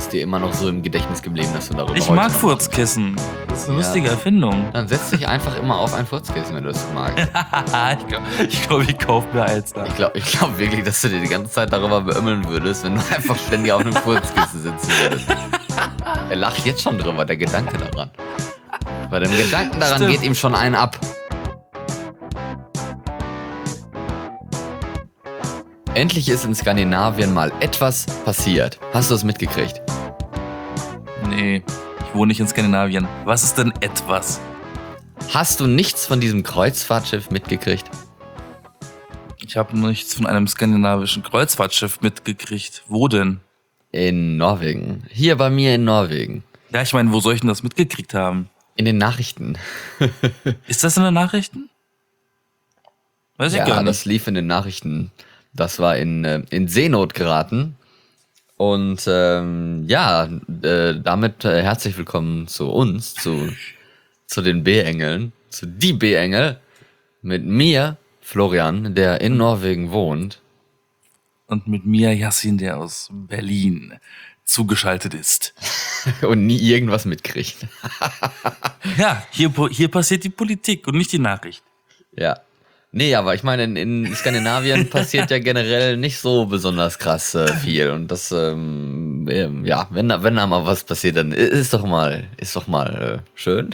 ist dir immer noch so im Gedächtnis geblieben, dass du darüber Ich heute mag noch- Furzkissen. Das ist eine Ja. lustige Erfindung. Dann setz dich einfach immer auf ein Furzkissen, wenn du es magst. ich glaube, ich kaufe mir eins da. Ich glaub wirklich, dass du dir die ganze Zeit darüber beömmeln würdest, wenn du einfach ständig auf einem Furzkissen sitzen würdest. Er lacht jetzt schon drüber, der Gedanke daran. Bei dem Gedanken daran Stimmt. geht ihm schon ein ab. Endlich ist in Skandinavien mal etwas passiert. Hast du es mitgekriegt? Nee, ich wohne nicht in Skandinavien. Was ist denn etwas? Hast du nichts von diesem Kreuzfahrtschiff mitgekriegt? Ich habe nichts von einem skandinavischen Kreuzfahrtschiff mitgekriegt. Wo denn? In Norwegen. Hier bei mir in Norwegen. Ja, ich meine, wo soll ich denn das mitgekriegt haben? In den Nachrichten. Ist das in den Nachrichten? Weiß ich Ja, gar das nicht. lief in den Nachrichten. Das war in Seenot geraten. Und damit herzlich willkommen zu uns, zu den B-Engeln, zu die B-Engel. Mit mir, Florian, der in Norwegen wohnt. Und mit mir Yassin, der aus Berlin zugeschaltet ist. Und nie irgendwas mitkriegt. Ja, hier passiert die Politik und nicht die Nachricht. Ja. Nee, aber ich meine, in Skandinavien passiert ja generell nicht so besonders krass viel. Und das, wenn da mal was passiert, dann ist doch mal schön.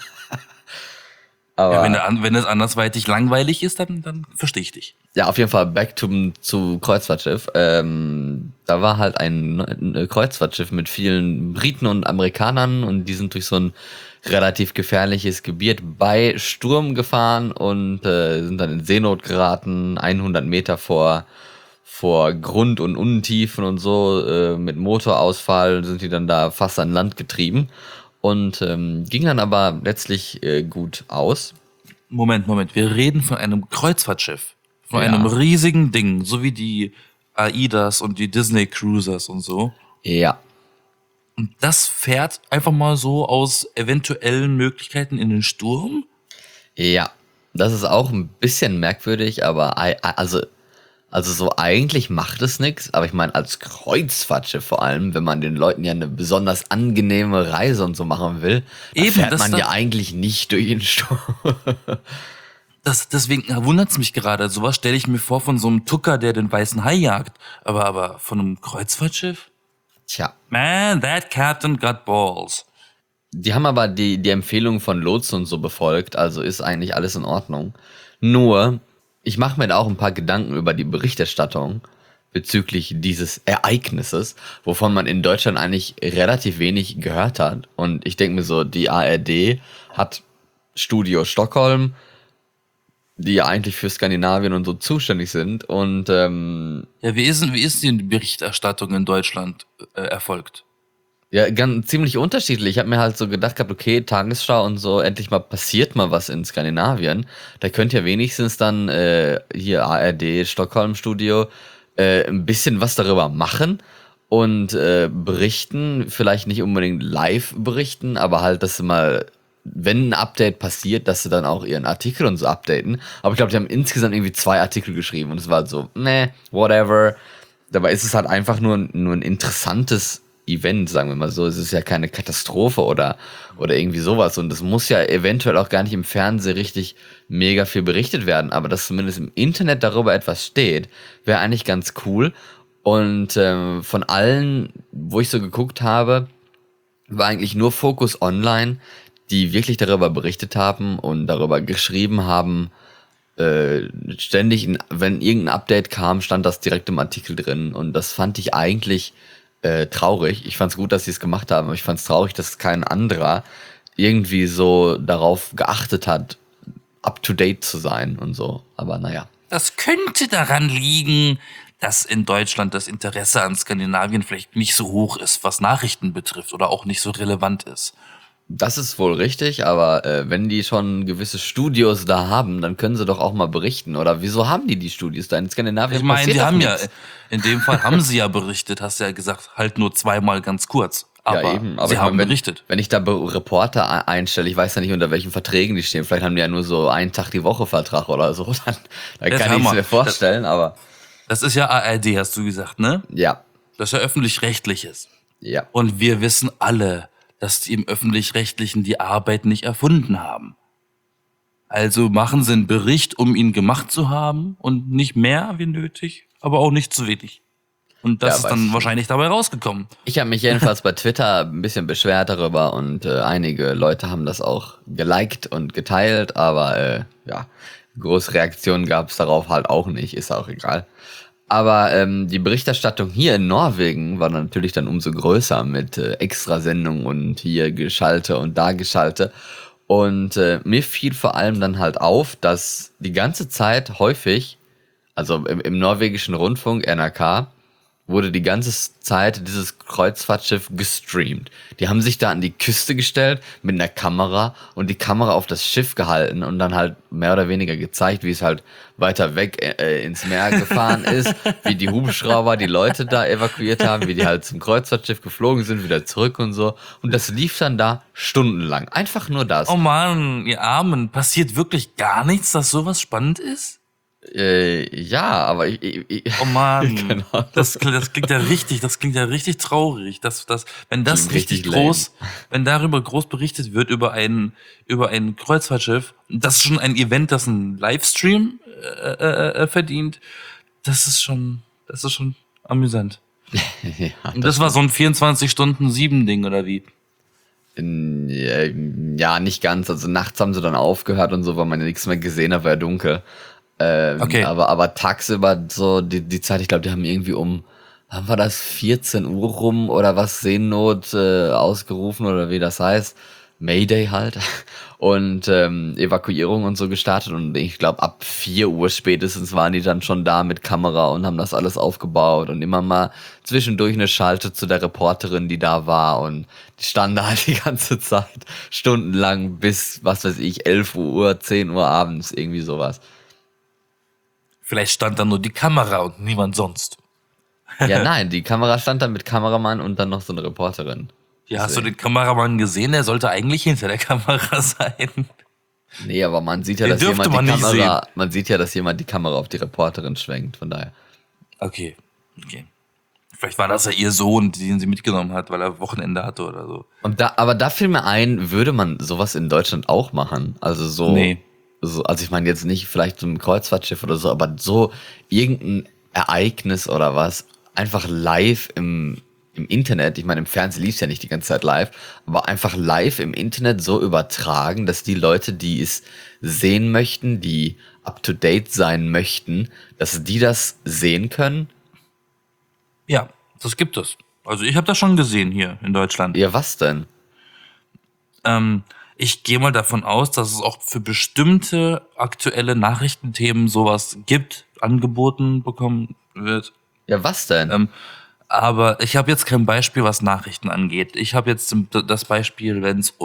Aber Ja, wenn es andersweitig langweilig ist, dann verstehe ich dich. ja, auf jeden Fall back zu Kreuzfahrtschiff. Da war halt ein Kreuzfahrtschiff mit vielen Briten und Amerikanern und die sind durch so ein relativ gefährliches Gebiet bei Sturm gefahren und sind dann in Seenot geraten, 100 Meter vor Grund und Untiefen und so. Mit Motorausfall sind die dann da fast an Land getrieben und ging dann aber letztlich gut aus. Moment. Wir reden von einem Kreuzfahrtschiff. Von Ja. einem riesigen Ding, so wie die AIDAs und die Disney Cruisers und so. Ja. Und das fährt einfach mal so aus eventuellen Möglichkeiten in den Sturm? Ja, das ist auch ein bisschen merkwürdig, aber also so eigentlich macht es nichts. Aber ich meine, als Kreuzfahrtschiff vor allem, wenn man den Leuten ja eine besonders angenehme Reise und so machen will, dann Eben, fährt das man dann- ja eigentlich nicht durch den Sturm. Deswegen wundert's mich gerade. Sowas stelle ich mir vor von so einem Tucker, der den weißen Hai jagt. Aber von einem Kreuzfahrtschiff? Tja, Man, that captain got balls. die haben aber die Empfehlung von Lotsen und so befolgt, also ist eigentlich alles in Ordnung. Nur, ich mache mir da auch ein paar Gedanken über die Berichterstattung bezüglich dieses Ereignisses, wovon man in Deutschland eigentlich relativ wenig gehört hat. Und ich denke mir so, die ARD hat Studio Stockholm, die ja eigentlich für Skandinavien und so zuständig sind. Und Ja, wie ist die Berichterstattung in Deutschland erfolgt? ja, ziemlich unterschiedlich. Ich habe mir halt so gedacht gehabt, okay, Tagesschau und so, endlich mal passiert mal was in Skandinavien. Da könnt ihr wenigstens dann hier ARD, Stockholm Studio, ein bisschen was darüber machen und berichten. Vielleicht nicht unbedingt live berichten, aber halt, dass sie mal, wenn ein Update passiert, dass sie dann auch ihren Artikel und so updaten. Aber ich glaube, die haben insgesamt irgendwie 2 Artikel geschrieben und es war so, whatever. Dabei ist es halt einfach nur ein interessantes Event, sagen wir mal so. Es ist ja keine Katastrophe oder irgendwie sowas. Und es muss ja eventuell auch gar nicht im Fernsehen richtig mega viel berichtet werden. Aber dass zumindest im Internet darüber etwas steht, wäre eigentlich ganz cool. Und von allen, wo ich so geguckt habe, war eigentlich nur Focus Online, die wirklich darüber berichtet haben und darüber geschrieben haben. Ständig, wenn irgendein Update kam, stand das direkt im Artikel drin. Und das fand ich eigentlich traurig. Ich fand es gut, dass sie es gemacht haben, aber ich fand es traurig, dass kein anderer irgendwie so darauf geachtet hat, up-to-date zu sein und so. Aber naja. Das könnte daran liegen, dass in Deutschland das Interesse an Skandinavien vielleicht nicht so hoch ist, was Nachrichten betrifft oder auch nicht so relevant ist. Das ist wohl richtig, aber wenn die schon gewisse Studios da haben, dann können sie doch auch mal berichten. Oder wieso haben die Studios da in Skandinavien? Ich meine, Passiert die doch haben ja, nichts. in dem Fall haben sie ja berichtet, hast du ja gesagt, halt nur zweimal ganz kurz. Aber, Ja, eben. Aber sie ich haben meine, berichtet. wenn ich da Reporter einstelle, ich weiß ja nicht, unter welchen Verträgen die stehen. Vielleicht haben die ja nur so einen Tag die Woche Vertrag oder so. Dann Jetzt kann hör ich es mal, mir vorstellen, aber Das ist ja ARD, hast du gesagt, ne? ja. Das ist ja öffentlich-rechtliches. Ja. Und wir wissen alle, dass die im Öffentlich-Rechtlichen die Arbeit nicht erfunden haben. Also machen sie einen Bericht, um ihn gemacht zu haben und nicht mehr wie nötig, aber auch nicht zu wenig. Und das Ja, ist weiß dann ich wahrscheinlich dabei rausgekommen. Ich habe mich jedenfalls bei Twitter ein bisschen beschwert darüber und einige Leute haben das auch geliked und geteilt, aber ja, große Reaktionen gab es darauf halt auch nicht, ist auch egal. Aber die Berichterstattung hier in Norwegen war natürlich dann umso größer mit Extrasendungen und hier Geschalte und da Geschalte. Und mir fiel vor allem dann halt auf, dass die ganze Zeit häufig, also im norwegischen Rundfunk, NRK, wurde die ganze Zeit dieses Kreuzfahrtschiff gestreamt. Die haben sich da an die Küste gestellt mit einer Kamera und die Kamera auf das Schiff gehalten und dann halt mehr oder weniger gezeigt, wie es halt weiter weg ins Meer gefahren ist, wie die Hubschrauber die Leute da evakuiert haben, wie die halt zum Kreuzfahrtschiff geflogen sind, wieder zurück und so. Und das lief dann da stundenlang. Einfach nur das. Oh Mann, ihr Armen, passiert wirklich gar nichts, dass sowas spannend ist? Ja, aber Oh Mann, Genau. das klingt ja richtig traurig, wenn das Klingt richtig wenn darüber groß berichtet wird über ein Kreuzfahrtschiff, das ist schon ein Event, das einen Livestream verdient, das ist schon amüsant. ja, Und das war so ein 24-Stunden-7-Ding, oder wie? Ja, nicht ganz. Also nachts haben sie dann aufgehört und so, weil man ja nichts mehr gesehen hat, war ja dunkel. Okay. Aber tagsüber so die Zeit, ich glaube, die haben irgendwie wann war das, 14 Uhr rum oder was, Seenot ausgerufen oder wie das heißt. Mayday halt. Und Evakuierung und so gestartet. Und ich glaube, ab 4 Uhr spätestens waren die dann schon da mit Kamera und haben das alles aufgebaut. Und immer mal zwischendurch eine Schalte zu der Reporterin, die da war. Und die standen da halt die ganze Zeit stundenlang bis, was weiß ich, 11 Uhr, 10 Uhr abends, irgendwie sowas. Vielleicht stand da nur die Kamera und niemand sonst. Ja, nein, die Kamera stand da mit Kameramann und dann noch so eine Reporterin. Ja, hast du den Kameramann gesehen? Der sollte eigentlich hinter der Kamera sein. Nee, aber man sieht ja, Den dass jemand dürfte man nicht man sieht ja, dass jemand die Kamera auf die Reporterin schwenkt, von daher. Okay. Vielleicht war das ja ihr Sohn, den sie mitgenommen hat, weil er Wochenende hatte oder so. Aber da fiel mir ein, würde man sowas in Deutschland auch machen? Also so. Nee. Also ich meine jetzt nicht vielleicht so ein Kreuzfahrtschiff oder so, aber so irgendein Ereignis oder was, einfach live im Internet, ich meine im Fernsehen lief es ja nicht die ganze Zeit live, aber einfach live im Internet so übertragen, dass die Leute, die es sehen möchten, die up to date sein möchten, dass die das sehen können. Ja, das gibt es. Also ich habe das schon gesehen hier in Deutschland. Ja, was denn? Ich gehe mal davon aus, dass es auch für bestimmte aktuelle Nachrichtenthemen sowas gibt, angeboten bekommen wird. Ja, was denn? Aber ich habe jetzt kein Beispiel, was Nachrichten angeht. Ich habe jetzt das Beispiel, wenn es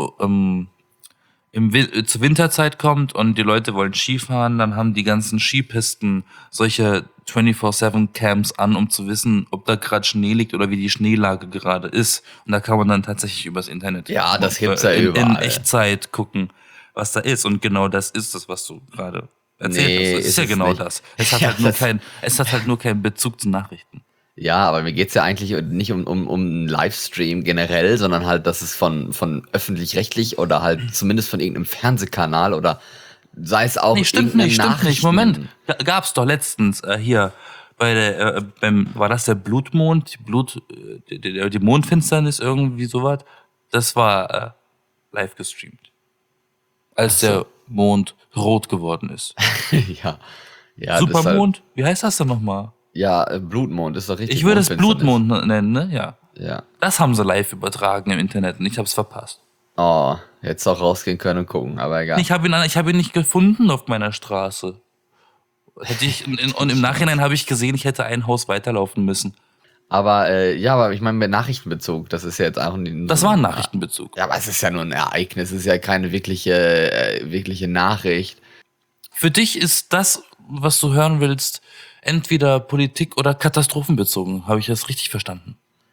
zur Winterzeit kommt und die Leute wollen Skifahren, dann haben die ganzen Skipisten solche 24/7 Cams an, um zu wissen, ob da gerade Schnee liegt oder wie die Schneelage gerade ist. Und da kann man dann tatsächlich übers Internet Ja, das gibt's ja in überall. Echtzeit gucken, was da ist. Und genau das ist es, was du gerade erzählt Nee, hast. Das ist ist ja es genau nicht. das. Es hat Ja, halt nur keinen Bezug zu Nachrichten. Ja, aber mir geht's ja eigentlich nicht um einen Livestream generell, sondern halt, dass es von öffentlich-rechtlich oder halt zumindest von irgendeinem Fernsehkanal oder sei es auch Nee, stimmt irgendeine nicht. Nachrichten. Moment. Gab's doch letztens hier bei der, war das der Blutmond? Die Mondfinsternis, irgendwie sowas? Das war live gestreamt. Als der Mond rot geworden ist. Ja. Ja, das ist halt, Supermond? Wie heißt das denn nochmal? ja, Blutmond ist doch richtig. Ich würde es Mondfinsternis. Blutmond nennen, ne? Ja. Ja. Das haben sie live übertragen im Internet und ich hab's verpasst. Oh, hättest auch rausgehen können und gucken, aber egal. Ich habe ihn nicht gefunden auf meiner Straße. Und im Nachhinein habe ich gesehen, ich hätte ein Haus weiterlaufen müssen. Aber aber ich meine mit Nachrichtenbezug, das ist ja jetzt auch nicht. Das war ein Nachrichtenbezug. Ja, aber es ist ja nur ein Ereignis, es ist ja keine wirkliche Nachricht. Für dich ist das, was du hören willst, entweder Politik oder katastrophenbezogen. Habe ich das richtig verstanden?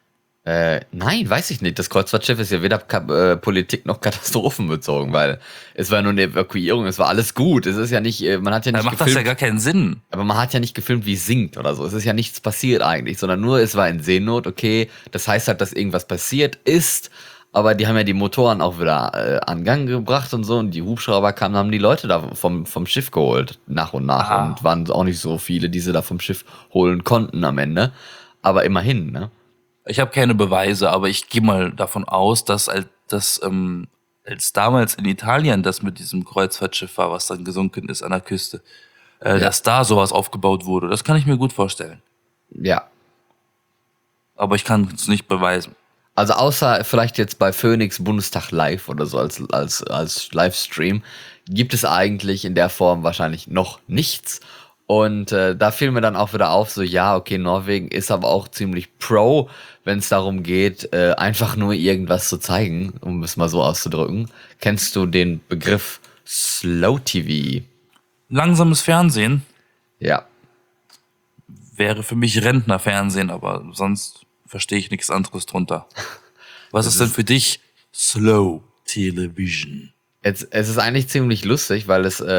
Nein, weiß ich nicht. Das Kreuzfahrtschiff ist ja weder Politik noch katastrophenbezogen, weil es war nur eine Evakuierung, es war alles gut. Es ist ja nicht, man hat ja Da nicht macht das ja gar keinen Sinn. aber man hat ja nicht gefilmt, wie es sinkt oder so. Es ist ja nichts passiert eigentlich, sondern nur, es war in Seenot, okay. Das heißt halt, dass irgendwas passiert ist, aber die haben ja die Motoren auch wieder an Gang gebracht und so und die Hubschrauber kamen, haben die Leute da vom Schiff geholt, nach und nach. Ah. Und waren auch nicht so viele, die sie da vom Schiff holen konnten am Ende. Aber immerhin, ne? Ich habe keine Beweise, aber ich gehe mal davon aus, dass als damals in Italien das mit diesem Kreuzfahrtschiff war, was dann gesunken ist an der Küste, dass da sowas aufgebaut wurde. Das kann ich mir gut vorstellen. Ja. Aber ich kann es nicht beweisen. Also außer vielleicht jetzt bei Phoenix Bundestag Live oder so als Livestream gibt es eigentlich in der Form wahrscheinlich noch nichts. Und da fiel mir dann auch wieder auf, so ja, okay, Norwegen ist aber auch ziemlich pro, wenn es darum geht, einfach nur irgendwas zu zeigen, um es mal so auszudrücken. Kennst du den Begriff Slow TV? Langsames Fernsehen Ja. wäre für mich Rentnerfernsehen, aber sonst verstehe ich nichts anderes drunter. Was ist denn für dich Slow Television? Es ist eigentlich ziemlich lustig, weil es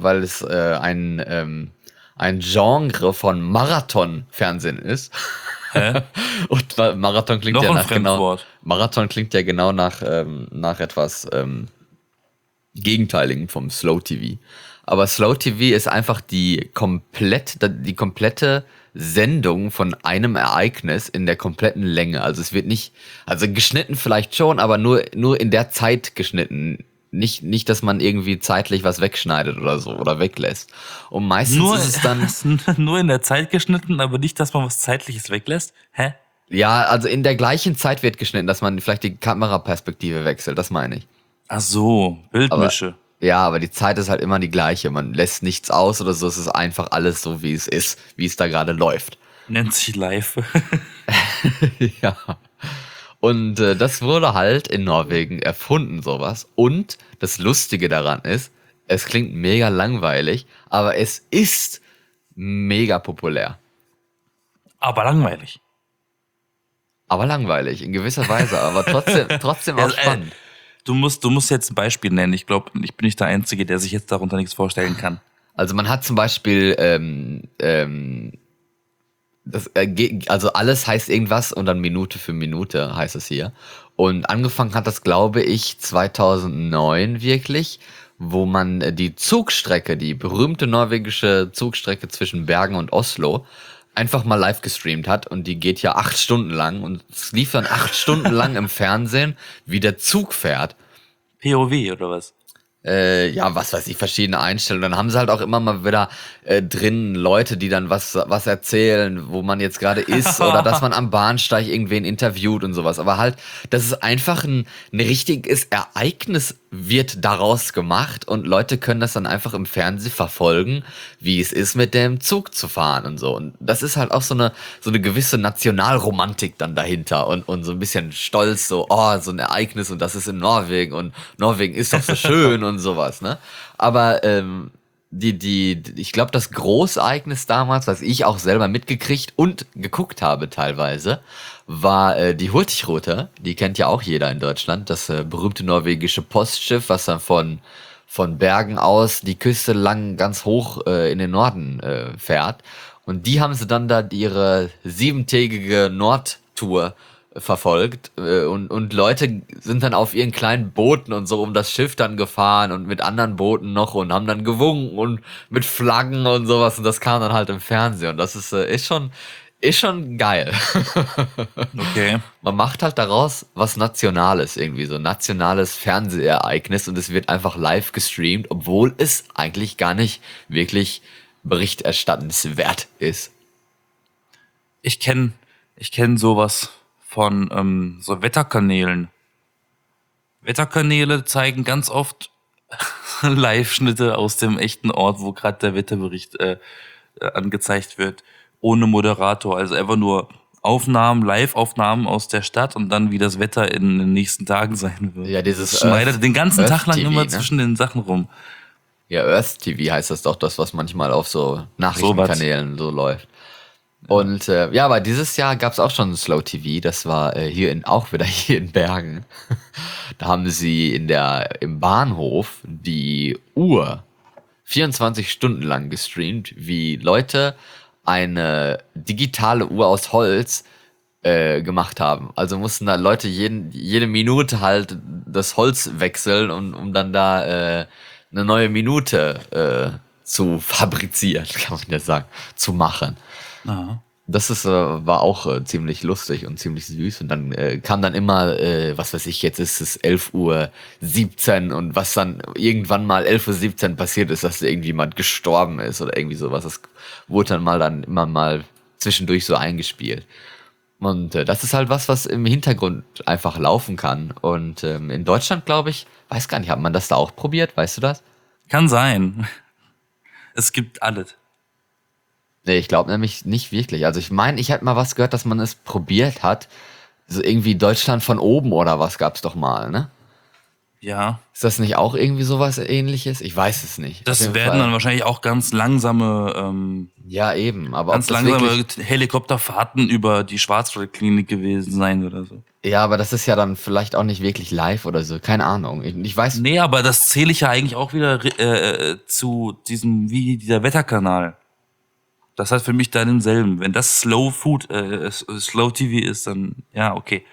ein Genre von Marathon-Fernsehen ist. Hä? Und Marathon klingt Noch ja ein nach genau, Fremdwort. Marathon klingt ja genau nach etwas Gegenteiligem vom Slow TV. Aber Slow TV ist einfach die komplette Sendung von einem Ereignis in der kompletten Länge. Also es wird nicht, also geschnitten vielleicht schon, aber nur in der Zeit geschnitten. Nicht, dass man irgendwie zeitlich was wegschneidet oder so oder weglässt. Und meistens Nur, ist es dann, nur in der Zeit geschnitten, aber nicht, dass man was Zeitliches weglässt? Hä? ja, also in der gleichen Zeit wird geschnitten, dass man vielleicht die Kameraperspektive wechselt, das meine ich. Ach so, Bildmische. Ja, aber die Zeit ist halt immer die gleiche. Man lässt nichts aus oder so. Es ist einfach alles so, wie es ist, wie es da gerade läuft. Nennt sich live. Ja. Und das wurde halt in Norwegen erfunden, sowas. Und das Lustige daran ist, es klingt mega langweilig, aber es ist mega populär. Aber langweilig. Aber langweilig, in gewisser Weise, aber trotzdem auch Ja, spannend. Du musst jetzt ein Beispiel nennen. Ich glaube, ich bin nicht der Einzige, der sich jetzt darunter nichts vorstellen kann. Also man hat zum Beispiel also alles heißt irgendwas und dann Minute für Minute heißt es hier. Und angefangen hat das, glaube ich, 2009 wirklich, wo man die Zugstrecke, die berühmte norwegische Zugstrecke zwischen Bergen und Oslo, einfach mal live gestreamt hat. Und die geht ja 8 Stunden lang und es lief dann 8 Stunden lang im Fernsehen, wie der Zug fährt. POV oder was? Ja, was weiß ich, verschiedene Einstellungen. Dann haben sie halt auch immer mal wieder drin Leute, die dann was erzählen, wo man jetzt gerade ist oder dass man am Bahnsteig irgendwen interviewt und sowas. Aber halt, das ist einfach ein richtiges Ereignis wird daraus gemacht und Leute können das dann einfach im Fernsehen verfolgen, wie es ist, mit dem Zug zu fahren und so. Und das ist halt auch so eine gewisse Nationalromantik dann dahinter und so ein bisschen Stolz, so, oh, so ein Ereignis und das ist in Norwegen und Norwegen ist doch so schön und sowas, ne? Aber ich glaube, das Großereignis damals, was ich auch selber mitgekriegt und geguckt habe teilweise, war die Hurtigrute. Die kennt ja auch jeder in Deutschland. Das berühmte norwegische Postschiff, was dann von Bergen aus die Küste lang ganz hoch in den Norden fährt. Und die haben sie dann da ihre 7-tägige Nordtour verfolgt und Leute sind dann auf ihren kleinen Booten und so um das Schiff dann gefahren und mit anderen Booten noch und haben dann gewunken und mit Flaggen und sowas und das kam dann halt im Fernsehen und das ist schon geil. Okay. Man macht halt daraus was Nationales irgendwie, so ein nationales Fernsehereignis und es wird einfach live gestreamt, obwohl es eigentlich gar nicht wirklich berichterstattenswert ist. Ich kenn sowas von so Wetterkanälen. Wetterkanäle zeigen ganz oft Live-Schnitte aus dem echten Ort, wo gerade der Wetterbericht angezeigt wird, ohne Moderator. Also einfach nur Aufnahmen, Live-Aufnahmen aus der Stadt und dann, wie das Wetter in den nächsten Tagen sein wird. Ja, dieses Das schneidet den ganzen Earth Tag lang TV, immer ne? zwischen den Sachen rum. Ja, Earth TV heißt das doch, das, was manchmal auf so Nachrichtenkanälen so läuft. Und ja, aber dieses Jahr gab es auch schon Slow TV. Das war auch wieder hier in Bergen. Da haben sie im Bahnhof die Uhr 24 Stunden lang gestreamt, wie Leute eine digitale Uhr aus Holz gemacht haben. Also mussten da Leute jede Minute halt das Holz wechseln, um dann da eine neue Minute zu fabrizieren, kann man ja sagen, zu machen. Aha. War auch ziemlich lustig und ziemlich süß. Und dann kam dann immer, was weiß ich, jetzt ist es 11:17 Uhr und was dann irgendwann mal 11:17 Uhr passiert ist, dass irgendjemand gestorben ist oder irgendwie sowas. Das wurde dann immer mal zwischendurch so eingespielt. Und das ist halt was im Hintergrund einfach laufen kann. Und in Deutschland, glaube ich, weiß gar nicht, hat man das da auch probiert? Weißt du das? Kann sein. Es gibt alles. Nee, ich glaube nämlich nicht wirklich. Also ich meine, ich hätte mal was gehört, dass man es probiert hat. So irgendwie Deutschland von oben oder was gab's doch mal, ne? Ja. Ist das nicht auch irgendwie sowas Ähnliches? Ich weiß es nicht. Auf Das jeden werden Fall. dann wahrscheinlich auch ganz langsame, Ja, eben. Aber ganz ob das langsame wirklich, Helikopterfahrten über die Schwarzwaldklinik gewesen sein oder so. ja, aber das ist ja dann vielleicht auch nicht wirklich live oder so. Keine Ahnung. Ich weiß. Nee, aber das zähle ich ja eigentlich auch wieder zu dieser Wetterkanal. Das hat für mich da denselben. Wenn das Slow TV ist, dann, ja, okay.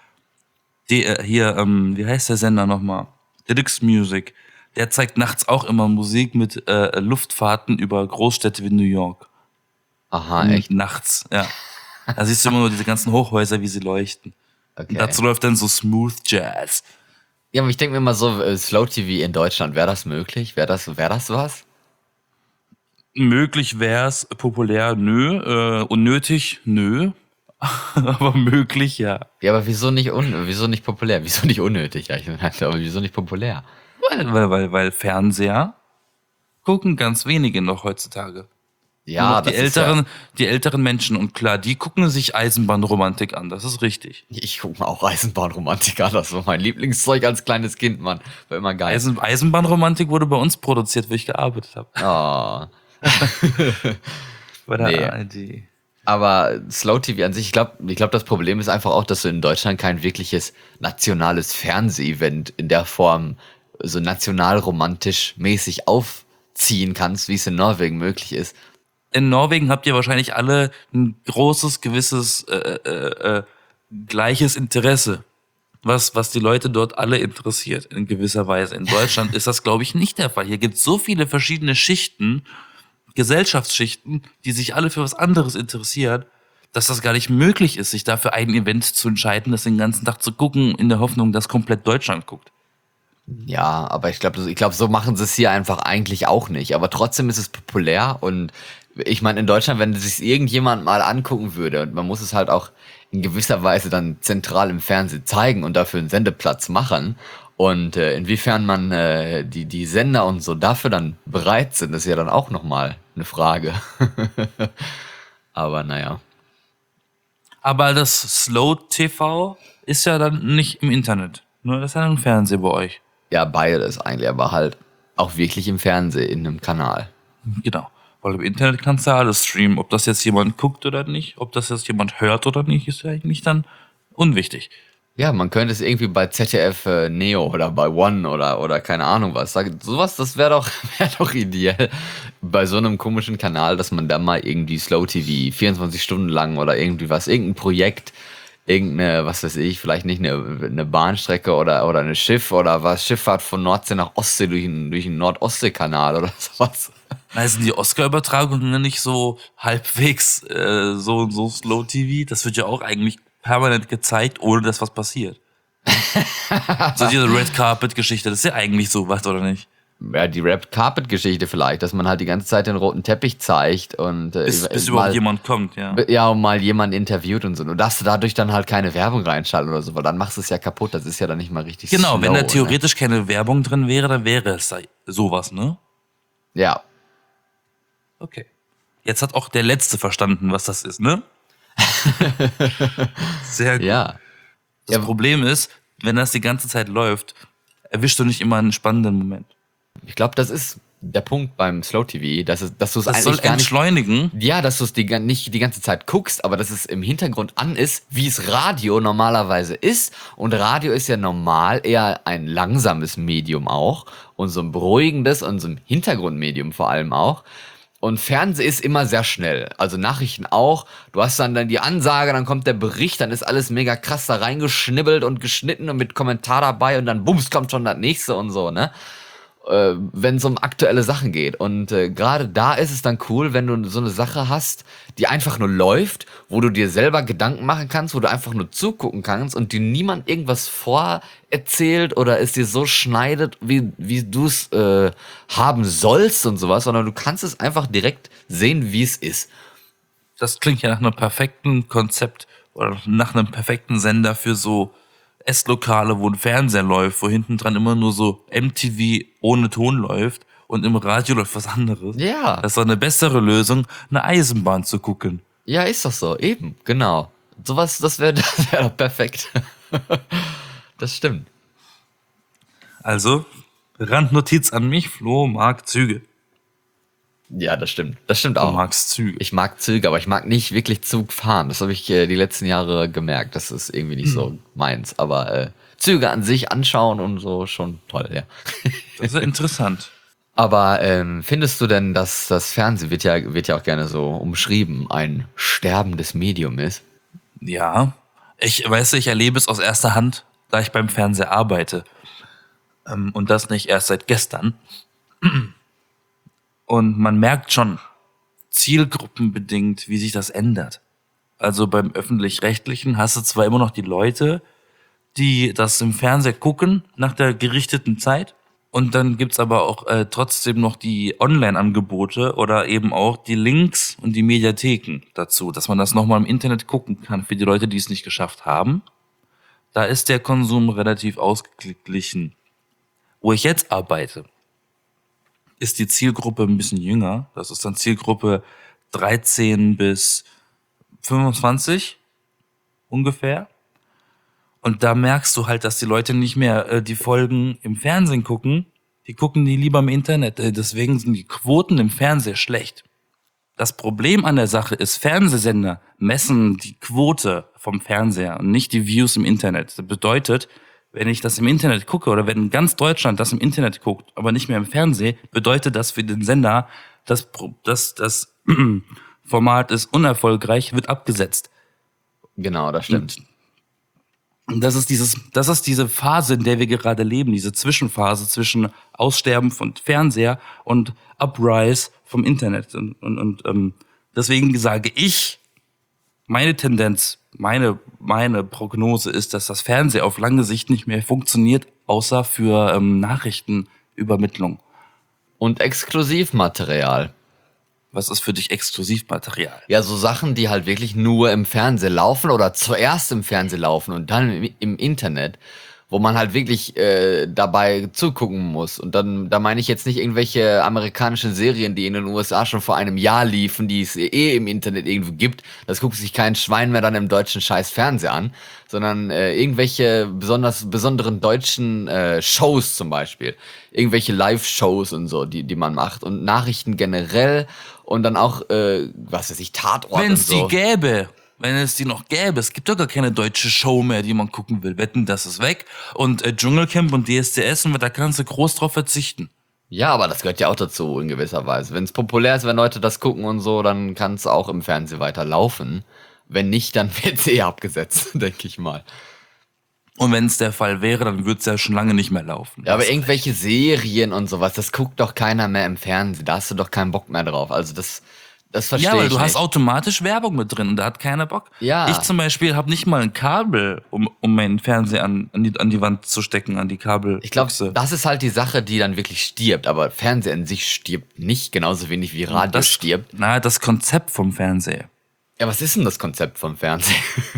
Wie heißt der Sender nochmal? Deluxe Music. Der zeigt nachts auch immer Musik mit Luftfahrten über Großstädte wie New York. Aha, echt? Nachts, ja. Da siehst du immer nur diese ganzen Hochhäuser, wie sie leuchten. Okay. Und dazu läuft dann so Smooth Jazz. Ja, aber ich denke mir mal so, Slow TV in Deutschland, wäre das möglich? Wäre das was? Möglich wär's, populär, nö. Unnötig, nö. Aber möglich, ja. Ja, aber wieso nicht populär? Wieso nicht unnötig? Ja, aber wieso nicht populär? Weil Fernseher gucken ganz wenige noch heutzutage. Nur Ja, noch das ist ja, die älteren Menschen. Und klar, die gucken sich Eisenbahnromantik an, das ist richtig. ich guck mir auch Eisenbahnromantik an. Das war mein Lieblingszeug als kleines Kind, Mann. War immer geil. Eisenbahnromantik wurde bei uns produziert, wo ich gearbeitet habe. Oh. Bei der Nee. ARD. Aber Slow TV an sich, ich glaub, das Problem ist einfach auch, dass du in Deutschland kein wirkliches nationales Fernseh-Event in der Form so nationalromantisch mäßig aufziehen kannst, wie es in Norwegen möglich ist. In Norwegen habt ihr wahrscheinlich alle ein großes, gewisses, gleiches Interesse. Was die Leute dort alle interessiert, in gewisser Weise. In Deutschland ist das, glaube ich, nicht der Fall. Hier gibt es so viele verschiedene Schichten, Gesellschaftsschichten, die sich alle für was anderes interessieren, dass das gar nicht möglich ist, sich dafür ein Event zu entscheiden, das den ganzen Tag zu gucken, in der Hoffnung, dass komplett Deutschland guckt. Ja, aber ich glaube, so machen sie es hier einfach eigentlich auch nicht. Aber trotzdem ist es populär und ich meine, in Deutschland, wenn sich irgendjemand mal angucken würde und man muss es halt auch in gewisser Weise dann zentral im Fernsehen zeigen und dafür einen Sendeplatz machen und inwiefern man die Sender und so dafür dann bereit sind, ist ja dann auch nochmal eine Frage. Aber naja. Aber das Slow TV ist ja dann nicht im Internet. Nur das ist ja dann im Fernsehen bei euch. Ja, beides eigentlich, aber halt auch wirklich im Fernsehen, in einem Kanal. Genau. Weil im Internet kannst du ja alles streamen. Ob das jetzt jemand guckt oder nicht, ob das jetzt jemand hört oder nicht, ist ja eigentlich dann unwichtig. Ja, man könnte es irgendwie bei ZDF Neo oder bei One oder keine Ahnung was. Sowas, das wär doch ideal bei so einem komischen Kanal, dass man da mal irgendwie Slow TV 24 Stunden lang oder irgendwie was, irgendein Projekt, irgendeine, was weiß ich, vielleicht nicht eine Bahnstrecke oder eine Schiff oder was, Schifffahrt von Nordsee nach Ostsee durch den Nord-Ostsee-Kanal oder sowas. Na, sind die Oscar-Übertragungen nicht so halbwegs so Slow TV? Das wird ja auch eigentlich permanent gezeigt, ohne dass was passiert. So diese Red Carpet-Geschichte, das ist ja eigentlich sowas, oder nicht? Ja, die Red Carpet-Geschichte vielleicht, dass man halt die ganze Zeit den roten Teppich zeigt und Bis überhaupt jemand kommt, ja. ja, und mal jemand interviewt und so. Und dass du dadurch dann halt keine Werbung reinschalten oder so, weil dann machst du es ja kaputt. Das ist ja dann nicht mal richtig Genau, wenn da slow, theoretisch keine Werbung drin wäre, dann wäre es sowas, ne? Ne? Ja. Okay. Jetzt hat auch der Letzte verstanden, was das ist, ne? Sehr gut. Ja. Das Problem ist, wenn das die ganze Zeit läuft, erwischst du nicht immer einen spannenden Moment. Ich glaube, das ist der Punkt beim Slow TV, dass du es Das soll eigentlich gar nicht. entschleunigen. Ja, dass du es nicht die ganze Zeit guckst, aber dass es im Hintergrund an ist, wie es Radio normalerweise ist. Und Radio ist ja normal eher ein langsames Medium auch und so ein beruhigendes und so ein Hintergrundmedium vor allem auch. Und Fernsehen ist immer sehr schnell. Also Nachrichten auch. Du hast dann die Ansage, dann kommt der Bericht, dann ist alles mega krass da reingeschnibbelt und geschnitten und mit Kommentar dabei und dann bums kommt schon das nächste und so, ne? Wenn es um aktuelle Sachen geht. Und gerade da ist es dann cool, wenn du so eine Sache hast, die einfach nur läuft, wo du dir selber Gedanken machen kannst, wo du einfach nur zugucken kannst und dir niemand irgendwas vorerzählt oder es dir so schneidet, wie du es haben sollst und sowas, sondern du kannst es einfach direkt sehen, wie es ist. Das klingt ja nach einem perfekten Konzept oder nach einem perfekten Sender für so Esslokale, wo ein Fernseher läuft, wo hinten dran immer nur so MTV ohne Ton läuft und im Radio läuft was anderes. Ja. Das ist doch eine bessere Lösung, eine Eisenbahn zu gucken. Ja, ist doch so, eben, genau. Sowas, das wäre das wär doch perfekt. Das stimmt. Also, Randnotiz an mich, Flo mag Züge. Ja, das stimmt. Das stimmt Du auch. magst Züge. Ich mag Züge, aber ich mag nicht wirklich Zug fahren. Das habe ich die letzten Jahre gemerkt. Das ist irgendwie nicht so meins. Aber Züge an sich anschauen und so schon toll, ja. Das ist ja interessant. Aber findest du denn, dass das Fernsehen wird ja auch gerne so umschrieben, ein sterbendes Medium ist? Ja, ich erlebe es aus erster Hand, da ich beim Fernseher arbeite. Und das nicht erst seit gestern. Und man merkt schon zielgruppenbedingt, wie sich das ändert. Also beim Öffentlich-Rechtlichen hast du zwar immer noch die Leute, die das im Fernseher gucken nach der gerichteten Zeit. Und dann gibt's aber auch trotzdem noch die Online-Angebote oder eben auch die Links und die Mediatheken dazu, dass man das nochmal im Internet gucken kann für die Leute, die es nicht geschafft haben. Da ist der Konsum relativ ausgeglichen. Wo ich jetzt arbeite, ist die Zielgruppe ein bisschen jünger. Das ist dann Zielgruppe 13 bis 25 ungefähr. Und da merkst du halt, dass die Leute nicht mehr die Folgen im Fernsehen gucken. Die gucken die lieber im Internet. Deswegen sind die Quoten im Fernseher schlecht. Das Problem an der Sache ist, Fernsehsender messen die Quote vom Fernseher und nicht die Views im Internet. Das bedeutet, wenn ich das im Internet gucke oder wenn ganz Deutschland das im Internet guckt, aber nicht mehr im Fernsehen, bedeutet das für den Sender, das Format ist unerfolgreich, wird abgesetzt. Genau, das stimmt. Und das ist diese Phase, in der wir gerade leben, diese Zwischenphase zwischen Aussterben von Fernseher und Uprise vom Internet. Und deswegen sage ich, meine Tendenz, meine Prognose ist, dass das Fernsehen auf lange Sicht nicht mehr funktioniert, außer für Nachrichtenübermittlung. Und Exklusivmaterial. Was ist für dich Exklusivmaterial? Ja, so Sachen, die halt wirklich nur im Fernsehen laufen oder zuerst im Fernsehen laufen und dann im Internet, wo man halt wirklich dabei zugucken muss. Und dann, da meine ich jetzt nicht irgendwelche amerikanischen Serien, die in den USA schon vor einem Jahr liefen, die es im Internet irgendwo gibt. Das guckt sich kein Schwein mehr dann im deutschen scheiß Fernseher an, sondern irgendwelche besonderen deutschen Shows zum Beispiel. Irgendwelche Live-Shows und so, die man macht. Und Nachrichten generell und dann auch, was weiß ich, Tatort Wenn und es so. die gäbe, wenn es die noch gäbe, es gibt doch gar keine deutsche Show mehr, die man gucken will. Wetten, das ist weg. Und Dschungelcamp und DSDS, und da kannst du groß drauf verzichten. Ja, aber das gehört ja auch dazu in gewisser Weise. Wenn es populär ist, wenn Leute das gucken und so, dann kann es auch im Fernsehen weiter laufen. Wenn nicht, dann wird es abgesetzt, denke ich mal. Und wenn es der Fall wäre, dann würde es ja schon lange nicht mehr laufen. Ja, aber irgendwelche Serien und sowas, das guckt doch keiner mehr im Fernsehen. Da hast du doch keinen Bock mehr drauf. Also das verstehe ich Ja, weil nicht. du hast automatisch Werbung mit drin und da hat keiner Bock. Ja. Ich zum Beispiel habe nicht mal ein Kabel, um meinen Fernseher an die Wand zu stecken, an die Kabel. Ich glaube, das ist halt die Sache, die dann wirklich stirbt. Aber Fernseher in sich stirbt nicht, genauso wenig wie Radio stirbt. Das Konzept vom Fernseher. Ja, was ist denn das Konzept vom Fernsehen?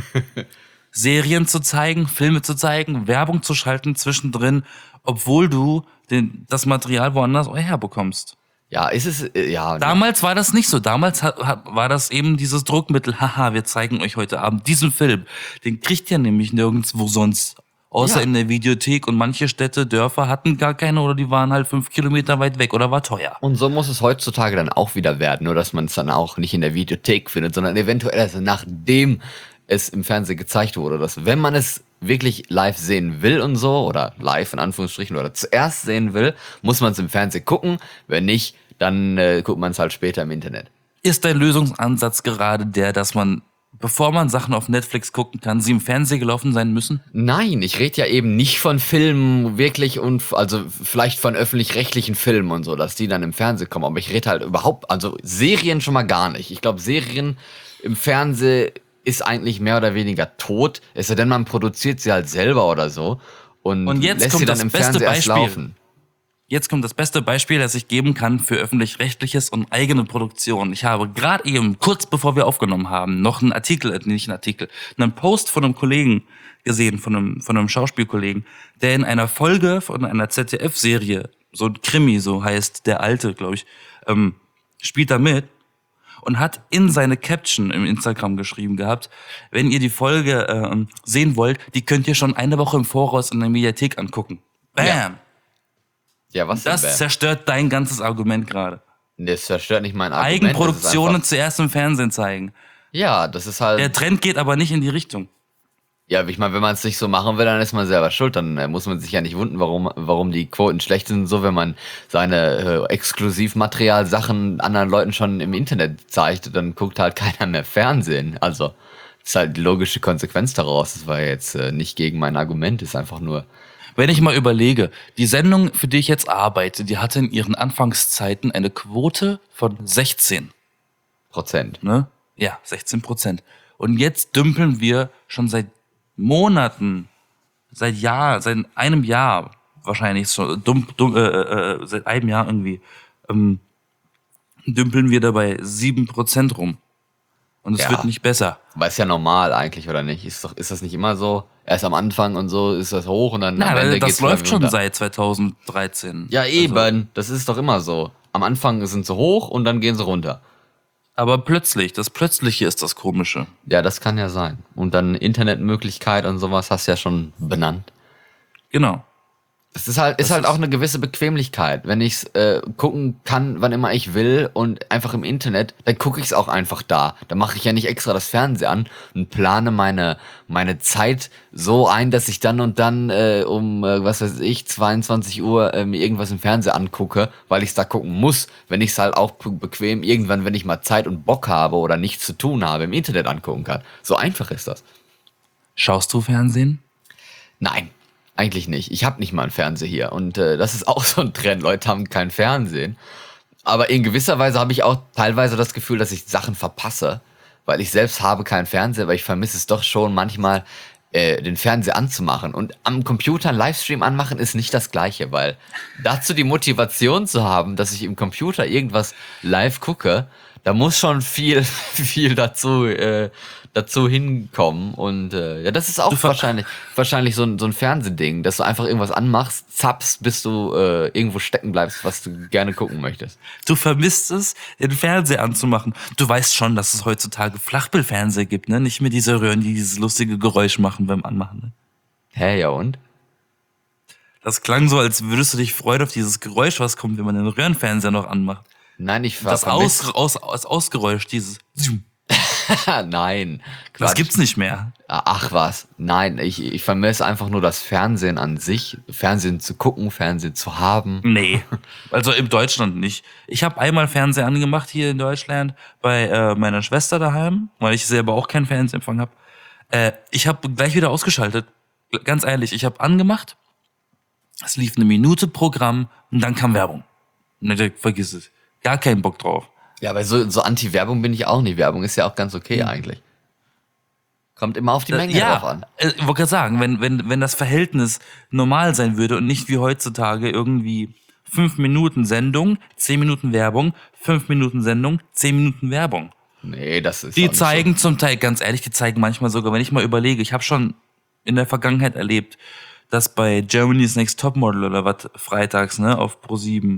Serien zu zeigen, Filme zu zeigen, Werbung zu schalten zwischendrin, obwohl du das Material woanders herbekommst. Ja, ist es, ja. Damals war das nicht so. Damals war das eben dieses Druckmittel. Haha, wir zeigen euch heute Abend diesen Film. Den kriegt ihr nämlich nirgendwo sonst Außer Ja. in der Videothek, und manche Städte, Dörfer hatten gar keine oder die waren halt 5 Kilometer weit weg oder war teuer. Und so muss es heutzutage dann auch wieder werden, nur dass man es dann auch nicht in der Videothek findet, sondern eventuell erst nachdem es im Fernsehen gezeigt wurde. Dass, wenn man es wirklich live sehen will und so, oder live in Anführungsstrichen, oder zuerst sehen will, muss man es im Fernsehen gucken. Wenn nicht, dann guckt man es halt später im Internet. Ist dein Lösungsansatz gerade der, dass man, bevor man Sachen auf Netflix gucken kann, sie im Fernsehen gelaufen sein müssen? Nein, ich rede ja eben nicht von Filmen wirklich und also vielleicht von öffentlich-rechtlichen Filmen und so, dass die dann im Fernsehen kommen. Aber ich rede halt überhaupt, also Serien schon mal gar nicht. Ich glaube, Serien im Fernsehen ist eigentlich mehr oder weniger tot. Es sei denn, man produziert sie halt selber oder so und jetzt lässt kommt sie dann das im beste Fernsehen erst Beispiel. laufen. Jetzt kommt das beste Beispiel, das ich geben kann für öffentlich-rechtliches und eigene Produktion. Ich habe gerade eben, kurz bevor wir aufgenommen haben, noch einen einen Post von einem Kollegen gesehen, von einem Schauspielkollegen, der in einer Folge von einer ZDF-Serie, so ein Krimi, so heißt Der Alte, glaube ich, spielt da mit und hat in seine Caption im Instagram geschrieben gehabt, wenn ihr die Folge sehen wollt, die könnt ihr schon eine Woche im Voraus in der Mediathek angucken. Bam! Ja. Ja, was Das denn? zerstört dein ganzes Argument gerade. Das zerstört nicht mein Argument. Eigenproduktionen Das ist zuerst im Fernsehen zeigen. einfach, ja, das ist halt. Der Trend geht aber nicht in die Richtung. Ja, ich meine, wenn man es nicht so machen will, dann ist man selber schuld. Dann muss man sich ja nicht wundern, warum die Quoten schlecht sind. So, wenn man seine Exklusivmaterial-Sachen anderen Leuten schon im Internet zeigt, dann guckt halt keiner mehr Fernsehen. Also, das ist halt die logische Konsequenz daraus. Das war jetzt nicht gegen mein Argument, ist einfach nur. Wenn ich mal überlege, die Sendung, für die ich jetzt arbeite, die hatte in ihren Anfangszeiten eine Quote von 16. Prozent. Ne? Ja, 16%. Und jetzt dümpeln wir schon seit Monaten, seit einem Jahr wahrscheinlich schon, seit einem Jahr irgendwie, dümpeln wir dabei 7% rum. Und es Ja. wird nicht besser. Aber ist ja normal eigentlich, oder nicht? Ist das nicht immer so? Erst am Anfang und so ist das hoch und dann am Ende das geht's läuft wieder schon runter. seit 2013. Ja, eben. Also, Das ist doch immer so. Am Anfang sind sie hoch und dann gehen sie runter. aber plötzlich, das Plötzliche ist das Komische. Ja, das kann ja sein. Und dann Internetmöglichkeit und sowas hast du ja schon benannt. Genau. Es ist halt auch eine gewisse Bequemlichkeit. Wenn ich es gucken kann, wann immer ich will und einfach im Internet, dann gucke ich es auch einfach da. Da mache ich ja nicht extra das Fernsehen an und plane meine Zeit so ein, dass ich dann und dann was weiß ich, 22 Uhr mir irgendwas im Fernsehen angucke, weil ich es da gucken muss. Wenn ich es halt auch bequem irgendwann, wenn ich mal Zeit und Bock habe oder nichts zu tun habe, im Internet angucken kann. So einfach ist das. Schaust du Fernsehen? Nein, eigentlich nicht. Ich habe nicht mal einen Fernseher hier. Und das ist auch so ein Trend. Leute haben kein Fernsehen. Aber in gewisser Weise habe ich auch teilweise das Gefühl, dass ich Sachen verpasse. Weil ich selbst habe keinen Fernseher, aber ich vermisse es doch schon manchmal, den Fernseher anzumachen. Und am Computer einen Livestream anmachen ist nicht das Gleiche, weil dazu die Motivation zu haben, dass ich im Computer irgendwas live gucke, da muss schon viel, viel dazu hinkommen. Und ja, das ist auch wahrscheinlich so ein Fernsehding, dass du einfach irgendwas anmachst, zappst, bis du irgendwo stecken bleibst, was du gerne gucken möchtest. Du vermisst es, den Fernseher anzumachen. Du weißt schon, dass es heutzutage Flachbildfernseher gibt, ne? Nicht mehr diese Röhren, die dieses lustige Geräusch machen beim Anmachen. Ne? Hä, ja und? Das klang so, als würdest du dich freuen auf dieses Geräusch, was kommt, wenn man den Röhrenfernseher noch anmacht. Nein, ich Das Ausgeräusch, dieses. Nein. Das Quatsch. gibt's nicht mehr. Ach was. Nein, ich vermisse einfach nur das Fernsehen an sich. Fernsehen zu gucken, Fernsehen zu haben. Nee, also in Deutschland nicht. Ich habe einmal Fernseher angemacht hier in Deutschland bei meiner Schwester daheim, weil ich selber auch keinen Fernsehempfang habe. Ich habe gleich wieder ausgeschaltet. Ganz ehrlich, ich habe angemacht, es lief 1 Minute Programm und dann kam Werbung. Ne, vergiss es. Gar keinen Bock drauf. Ja, aber so Anti-Werbung bin ich auch nicht. Werbung ist ja auch ganz okay eigentlich. Kommt immer auf die Menge drauf an. Ich wollte gerade sagen, wenn das Verhältnis normal sein würde und nicht wie heutzutage irgendwie 5 Minuten Sendung, 10 Minuten Werbung, 5 Minuten Sendung, 10 Minuten Werbung. Nee, das ist Die auch nicht zeigen zum Teil, ganz ehrlich, die zeigen manchmal sogar, wenn ich mal überlege, ich habe schon in der Vergangenheit erlebt, dass bei Germany's Next Topmodel oder was freitags, ne, auf Pro7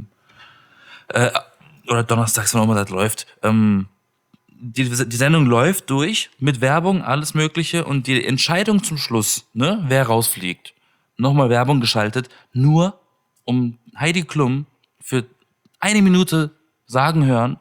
oder donnerstags, wann auch immer das läuft, die Sendung läuft durch mit Werbung, alles Mögliche und die Entscheidung zum Schluss, ne, wer rausfliegt, nochmal Werbung geschaltet, nur um Heidi Klum für 1 Minute sagen hören,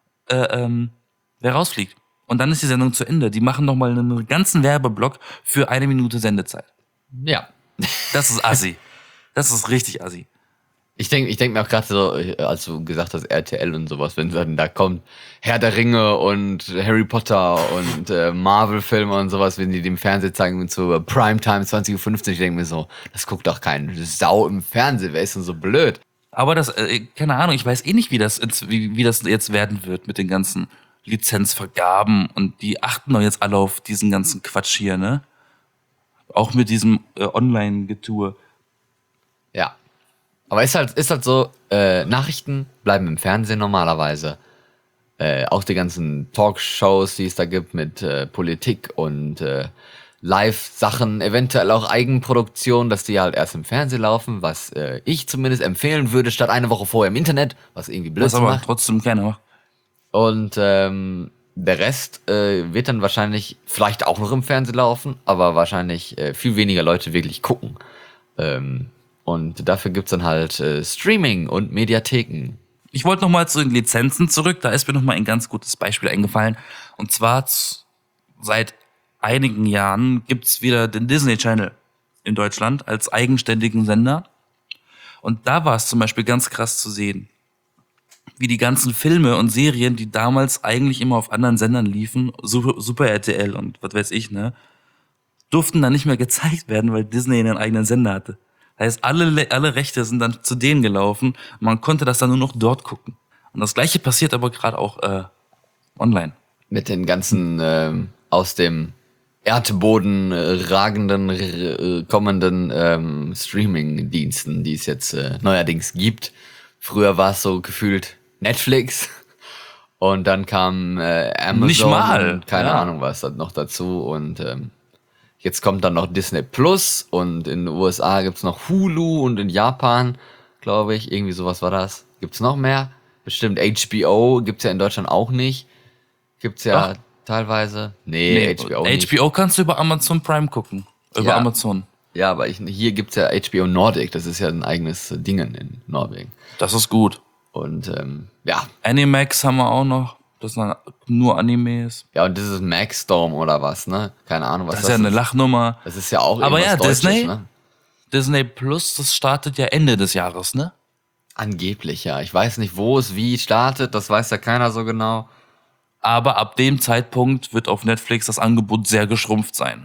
wer rausfliegt. Und dann ist die Sendung zu Ende. Die machen nochmal einen ganzen Werbeblock für 1 Minute Sendezeit. Ja. Das ist assi. Das ist richtig assi. Ich denk mir auch gerade so, als du gesagt hast, RTL und sowas, wenn dann da kommt Herr der Ringe und Harry Potter und Marvel-Filme und sowas, wenn die dem Fernsehen zeigen zu Primetime 20.15 Uhr, ich denke mir so, das guckt doch kein Sau im Fernsehen, wer ist denn so blöd? Aber das, keine Ahnung, ich weiß eh nicht, wie das jetzt werden wird mit den ganzen Lizenzvergaben und die achten doch jetzt alle auf diesen ganzen Quatsch hier, ne? Auch mit diesem Online-Getue. Ja. Aber ist halt so, Nachrichten bleiben im Fernsehen normalerweise. Auch die ganzen Talkshows, die es da gibt mit Politik und Live-Sachen, eventuell auch Eigenproduktion, dass die halt erst im Fernsehen laufen, was ich zumindest empfehlen würde, statt eine Woche vorher im Internet, was irgendwie Was Blödsinn aber macht. trotzdem keiner macht. Und der Rest wird dann wahrscheinlich vielleicht auch noch im Fernsehen laufen, aber wahrscheinlich viel weniger Leute wirklich gucken. Und dafür gibt's dann halt Streaming und Mediatheken. Ich wollte nochmal zu den Lizenzen zurück. Da ist mir nochmal ein ganz gutes Beispiel eingefallen. Und zwar seit einigen Jahren gibt's wieder den Disney Channel in Deutschland als eigenständigen Sender. Und da war es zum Beispiel ganz krass zu sehen, wie die ganzen Filme und Serien, die damals eigentlich immer auf anderen Sendern liefen, Super RTL und was weiß ich, ne, durften dann nicht mehr gezeigt werden, weil Disney einen eigenen Sender hatte. Das heißt, alle Rechte sind dann zu denen gelaufen. Man konnte das dann nur noch dort gucken. Und das Gleiche passiert aber gerade auch online. Mit den ganzen aus dem Erdboden ragenden, kommenden Streaming-Diensten, die es jetzt neuerdings gibt. Früher war es so gefühlt Netflix und dann kam Amazon Nicht mal, und keine ja. Ahnung was noch dazu und jetzt kommt dann noch Disney Plus und in den USA gibt's noch Hulu und in Japan, glaube ich, irgendwie sowas war das. Gibt's noch mehr? Bestimmt HBO gibt's ja in Deutschland auch nicht. Gibt's ja Doch. teilweise. Nee, HBO nicht. HBO kannst du über Amazon Prime gucken. Über Ja. Amazon. Ja, aber hier gibt's ja HBO Nordic, das ist ja ein eigenes Dingen in Norwegen. Das ist gut. Und ja. Animax haben wir auch noch, das dann nur Anime ist. Ja, und das ist Maxstorm oder was, ne? Keine Ahnung, was Das ist ja eine Lachnummer. Das ist ja auch Aber irgendwas ja, Deutsches, Disney? ne? Disney Plus, das startet ja Ende des Jahres, ne? Angeblich, ja. Ich weiß nicht, wo es wie startet, das weiß ja keiner so genau. Aber ab dem Zeitpunkt wird auf Netflix das Angebot sehr geschrumpft sein.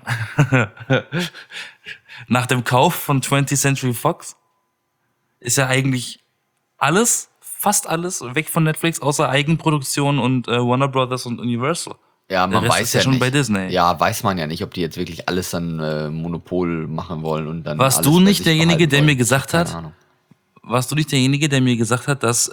Nach dem Kauf von 20th Century Fox ist ja eigentlich fast alles weg von Netflix, außer Eigenproduktion und Warner Brothers und Universal. Ja, Der man Rest weiß ist ja schon nicht. bei Disney. Ja, weiß man ja nicht, ob die jetzt wirklich alles dann Monopol machen wollen und dann Warst alles du bei nicht sich derjenige, behalten der mir wollen. gesagt Keine hat, Ahnung. Warst du nicht derjenige, der mir gesagt hat, dass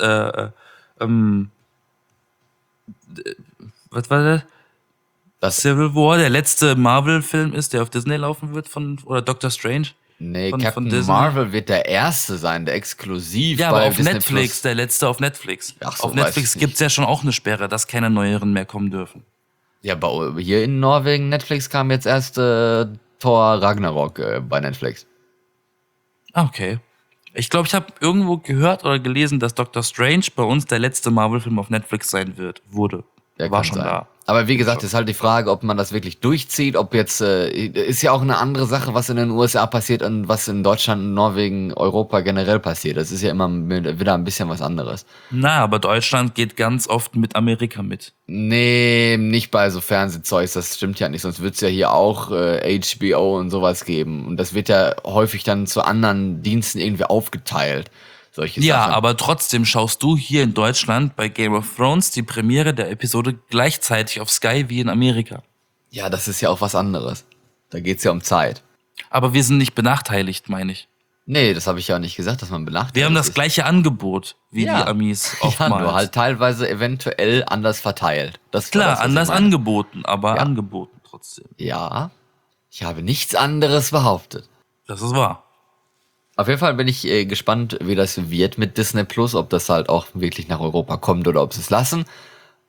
was war das? Das, Civil War der letzte Marvel-Film ist, der auf Disney laufen wird oder Doctor Strange? nee, von Captain Disney? Marvel wird der erste sein, der exklusiv Ja, bei aber auf Disney Netflix, Plus. der letzte auf Netflix. Ach so, Auf weiß Netflix ich gibt's ja schon auch eine Sperre, dass keine neueren mehr kommen dürfen. Ja, hier in Norwegen, Netflix kam jetzt erst Thor Ragnarok bei Netflix. Ah, okay. Ich glaube, ich habe irgendwo gehört oder gelesen, dass Doctor Strange bei uns der letzte Marvel-Film auf Netflix sein wurde. Ja, War kann schon sein. da. Aber wie gesagt, ist halt die Frage, ob man das wirklich durchzieht, ob jetzt, ist ja auch eine andere Sache, was in den USA passiert und was in Deutschland, Norwegen, Europa generell passiert. Das ist ja immer wieder ein bisschen was anderes. Na, aber Deutschland geht ganz oft mit Amerika mit. Nee, nicht bei so Fernsehzeugs, das stimmt ja nicht, sonst wird's ja hier auch HBO und sowas geben. Und das wird ja häufig dann zu anderen Diensten irgendwie aufgeteilt. Solche Ja, Sachen. aber trotzdem schaust du hier in Deutschland bei Game of Thrones die Premiere der Episode gleichzeitig auf Sky wie in Amerika. Ja, das ist ja auch was anderes. Da geht's ja um Zeit. Aber wir sind nicht benachteiligt, meine ich. Nee, das habe ich ja auch nicht gesagt, dass man benachteiligt Wir haben das ist. gleiche Angebot wie Ja. die Amis Ja, oftmals. nur halt teilweise eventuell anders verteilt. Das war Klar, das, was ich anders meine. angeboten, aber Ja. angeboten trotzdem. Ja, ich habe nichts anderes behauptet. Das ist wahr. Auf jeden Fall bin ich gespannt, wie das wird mit Disney Plus, ob das halt auch wirklich nach Europa kommt oder ob sie es lassen.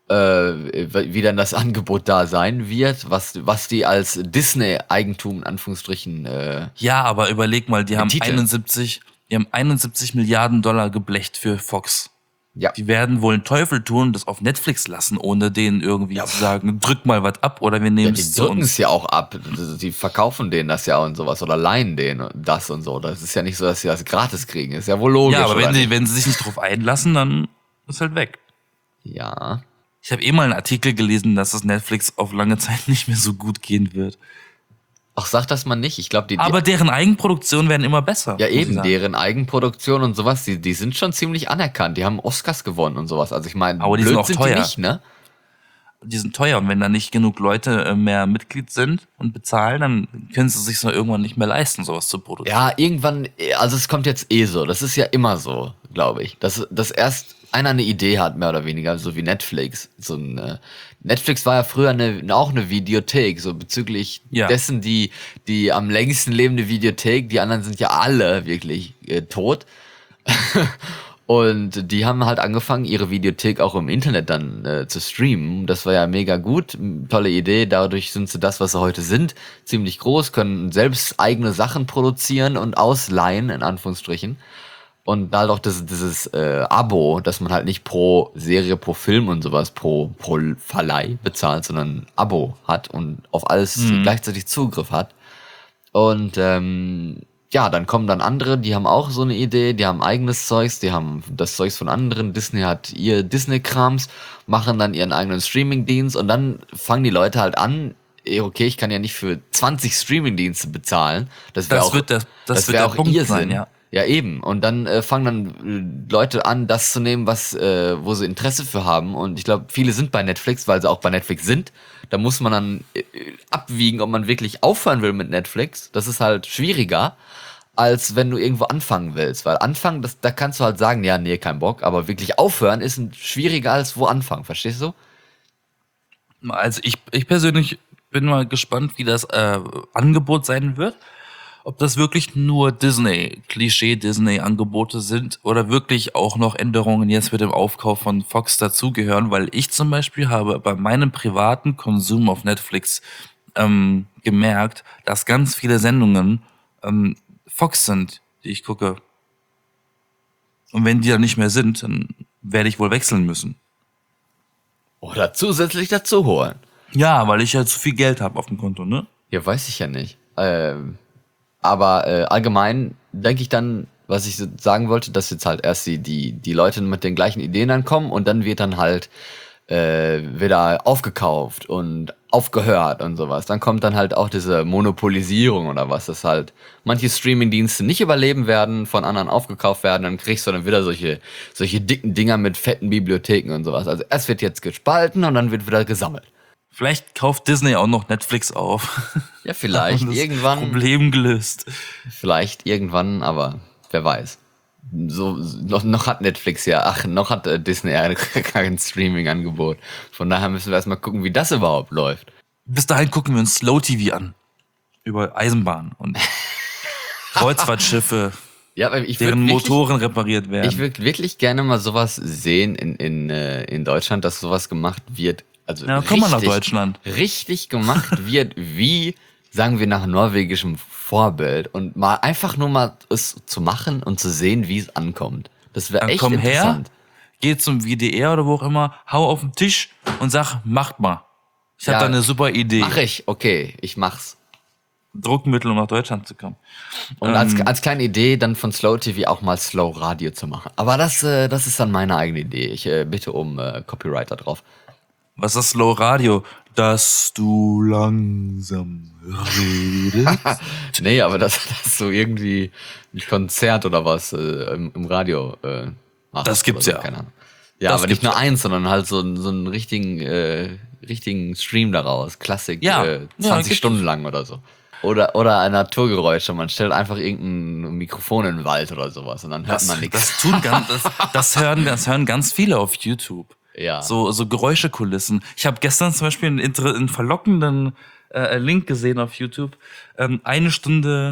wie dann das Angebot da sein wird, was die als Disney-Eigentum in Anführungsstrichen Ja, aber überleg mal, die haben Titel. 71 Milliarden Dollar geblecht für Fox. Ja. Die werden wohl einen Teufel tun und das auf Netflix lassen, ohne denen irgendwie zu sagen, drück mal was ab oder wir nehmen Die es zu drücken uns. es ja auch ab. Die verkaufen denen das ja und sowas oder leihen denen das und so. Das ist ja nicht so, dass sie das gratis kriegen. Ist ja wohl logisch. Ja, aber oder nicht? wenn sie sich nicht drauf einlassen, dann ist halt weg. Ja. Ich habe mal einen Artikel gelesen, dass das Netflix auf lange Zeit nicht mehr so gut gehen wird. Ach, sag das mal nicht. Ich glaube, Aber deren Eigenproduktionen werden immer besser. ja muss ich eben, sagen. deren Eigenproduktion und sowas, die sind schon ziemlich anerkannt. Die haben Oscars gewonnen und sowas. Also ich meine, Aber die sind auch die teuer. nicht, ne? Die sind teuer und wenn da nicht genug Leute mehr Mitglied sind und bezahlen, dann können sie sich irgendwann nicht mehr leisten, sowas zu produzieren. Ja, irgendwann, also es kommt jetzt so. Das ist ja immer so, glaube ich. Dass erst einer eine Idee hat, mehr oder weniger, so wie Netflix. Netflix war ja früher auch eine Videothek, so bezüglich Ja. dessen die am längsten lebende Videothek. Die anderen sind ja alle wirklich tot. Und die haben halt angefangen, ihre Videothek auch im Internet dann zu streamen. Das war ja mega gut, tolle Idee. Dadurch sind sie das, was sie heute sind, ziemlich groß, können selbst eigene Sachen produzieren und ausleihen, in Anführungsstrichen. Und halt auch dieses Abo, dass man halt nicht pro Serie, pro Film und sowas, pro Verleih bezahlt, sondern ein Abo hat und auf alles gleichzeitig Zugriff hat. Und ja, dann kommen dann andere, die haben auch so eine Idee, die haben eigenes Zeugs, die haben das Zeugs von anderen. Disney hat ihr Disney-Krams, machen dann ihren eigenen Streaming-Dienst und dann fangen die Leute halt an, okay, ich kann ja nicht für 20 Streaming-Dienste bezahlen. Das Das wäre auch, wird der das wär auch Punkt ihr sein, Sinn. ja. Ja, eben. Und dann fangen dann Leute an, das zu nehmen, wo sie Interesse für haben. Und ich glaube, viele sind bei Netflix, weil sie auch bei Netflix sind. Da muss man dann abwiegen, ob man wirklich aufhören will mit Netflix. Das ist halt schwieriger, als wenn du irgendwo anfangen willst. Weil anfangen, da kannst du halt sagen, ja, nee, kein Bock. Aber wirklich aufhören ist schwieriger als wo anfangen. Verstehst du? Also ich persönlich bin mal gespannt, wie das Angebot sein wird. Ob das wirklich nur Klischee-Disney-Angebote sind oder wirklich auch noch Änderungen jetzt mit dem Aufkauf von Fox dazugehören, weil ich zum Beispiel habe bei meinem privaten Konsum auf Netflix gemerkt, dass ganz viele Sendungen Fox sind, die ich gucke. Und wenn die dann nicht mehr sind, dann werde ich wohl wechseln müssen. Oder zusätzlich dazu holen. Ja, weil ich halt zu viel Geld habe auf dem Konto, ne? Ja, weiß ich ja nicht. Aber allgemein denke ich dann, was ich so sagen wollte, dass jetzt halt erst die Leute mit den gleichen Ideen dann kommen und dann wird dann halt wieder aufgekauft und aufgehört und sowas. Dann kommt dann halt auch diese Monopolisierung oder was, dass halt manche Streamingdienste nicht überleben werden, von anderen aufgekauft werden, dann kriegst du dann wieder solche dicken Dinger mit fetten Bibliotheken und sowas. Also erst wird jetzt gespalten und dann wird wieder gesammelt. Vielleicht kauft Disney auch noch Netflix auf. Ja, vielleicht Und das irgendwann. Problem gelöst. Vielleicht irgendwann, aber wer weiß. So, noch hat Netflix noch hat Disney ja kein Streaming-Angebot. Von daher müssen wir erstmal gucken, wie das überhaupt läuft. Bis dahin gucken wir uns Slow TV an. Über Eisenbahn und Kreuzfahrtschiffe, Ja, aber ich deren würde wirklich, Motoren repariert werden. ich würd wirklich gerne mal sowas sehen in Deutschland, dass sowas gemacht wird. Also Ja, komm mal nach Deutschland. Richtig gemacht wird, wie, sagen wir, nach norwegischem Vorbild. Und mal einfach nur mal es zu machen und zu sehen, wie es ankommt. Das wäre Dann echt komm her, interessant. geh zum WDR oder wo auch immer, hau auf den Tisch und sag, macht mal. Ich habe Ja, da eine super Idee. Mach ich, okay, ich mach's. Druckmittel, um nach Deutschland zu kommen. Und als kleine Idee dann von Slow TV auch mal Slow Radio zu machen. Aber das ist dann meine eigene Idee. Ich bitte um Copyright da drauf. Was ist Slow Radio? Dass du langsam redest. Nee, aber das so irgendwie ein Konzert oder was im Radio machst. Das gibt's oder so, ja. keine Ahnung. Ja, Das aber nicht gibt's nur eins, sondern halt so einen richtigen Stream daraus. Klassik, Ja. 20 gibt's. Stunden lang oder so. Oder ein Naturgeräusch. Man stellt einfach irgendein Mikrofon in den Wald oder sowas und dann hört man nichts. Das hören ganz viele auf YouTube. Ja. So Geräuschekulissen. Ich habe gestern zum Beispiel einen verlockenden Link gesehen auf YouTube. 1 Stunde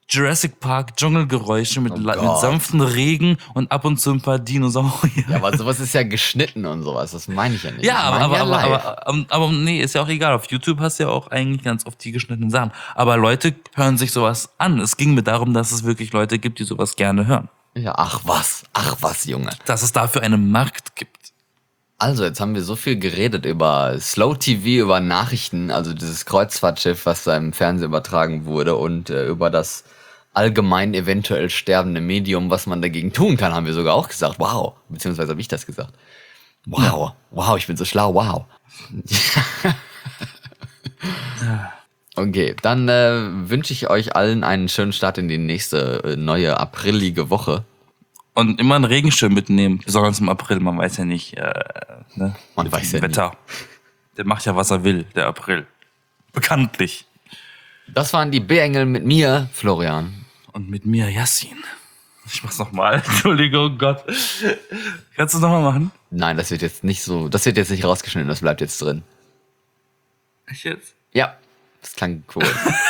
Jurassic Park Dschungelgeräusche mit Gott. sanften Regen und ab und zu ein paar Dinosaurier. Ja, aber sowas ist ja geschnitten und sowas. Das meine ich ja nicht. Ja, Ich meine ja live. aber nee, ist ja auch egal. Auf YouTube hast du ja auch eigentlich ganz oft die geschnittenen Sachen. Aber Leute hören sich sowas an. Es ging mir darum, dass es wirklich Leute gibt, die sowas gerne hören. Ja, ach was, Junge. Dass es dafür einen Markt gibt. Also, jetzt haben wir so viel geredet über Slow TV, über Nachrichten, also dieses Kreuzfahrtschiff, was da im Fernsehen übertragen wurde und über das allgemein eventuell sterbende Medium, was man dagegen tun kann, haben wir sogar auch gesagt. Wow. Beziehungsweise habe ich das gesagt. Wow. Ja. Wow, ich bin so schlau. Wow. Okay, dann wünsche ich euch allen einen schönen Start in die nächste neue aprilige Woche. Und immer einen Regenschirm mitnehmen, besonders im April. Man weiß ja nicht, ne? Man weiß ja Wetter. Der macht ja, was er will, der April. Bekanntlich. Das waren die B-Engel mit mir, Florian. Und mit mir, Yassin. Ich mach's nochmal. Entschuldigung, Gott. Kannst du es nochmal machen? Nein, das wird jetzt nicht rausgeschnitten, das bleibt jetzt drin. Echt jetzt? Ja, das klang cool.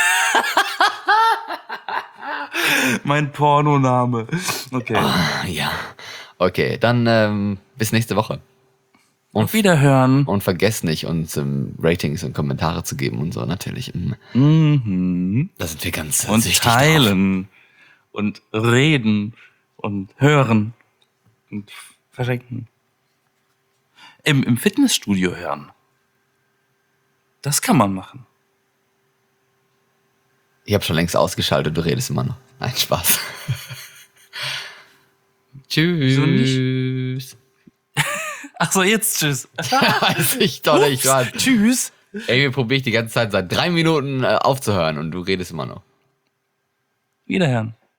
Mein Pornoname. Okay. Ja. Okay, dann bis nächste Woche. Auf Wiederhören. Und vergesst nicht, uns Ratings und Kommentare zu geben und so, natürlich. Mhm. Da sind wir ganz Und süchtig teilen. Und reden. Und hören. Und verschenken. Im Fitnessstudio hören. Das kann man machen. Ich habe schon längst ausgeschaltet, du redest immer noch. Nein, Spaß. Tschüss. Wieso nicht? Ach so, jetzt tschüss. Weiß ich doch nicht, was. Tschüss. Ey, wir probieren die ganze Zeit seit 3 Minuten aufzuhören und du redest immer noch. Wiederhören.